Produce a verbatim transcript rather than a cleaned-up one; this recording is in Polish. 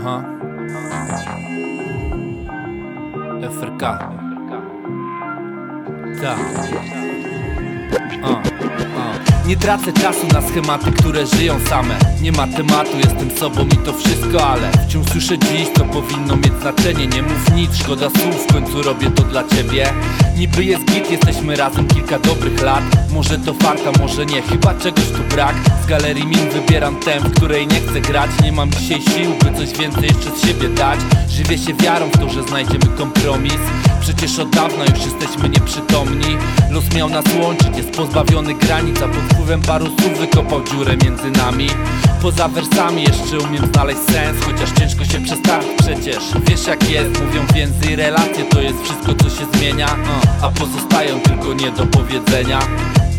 Aha. F R K. Tak. A, a. Nie tracę czasu na schematy, które żyją same. Nie ma tematu, jestem sobą i to wszystko, ale wciąż słyszę dziś, co powinno mieć znaczenie. Nie mów nic, szkoda słów, w końcu robię to dla ciebie. Niby jest git, jesteśmy razem kilka dobrych lat. Może to farta, może nie, chyba czegoś tu brak. Z galerii min wybieram tę, w której nie chcę grać. Nie mam dzisiaj sił, by coś więcej jeszcze z siebie dać. Żywię się wiarą w to, że znajdziemy kompromis. Przecież od dawna już jesteśmy nieprzytomni. Los miał nas łączyć, jest pozbawiony granic, a pod wpływem paru słów wykopał dziurę między nami. Poza wersami jeszcze umiem znaleźć sens, chociaż ciężko się przestawić przecież. Wiesz jak jest, mówią więzy i relacje to jest wszystko co się zmienia, a pozostają tylko niedopowiedzenia.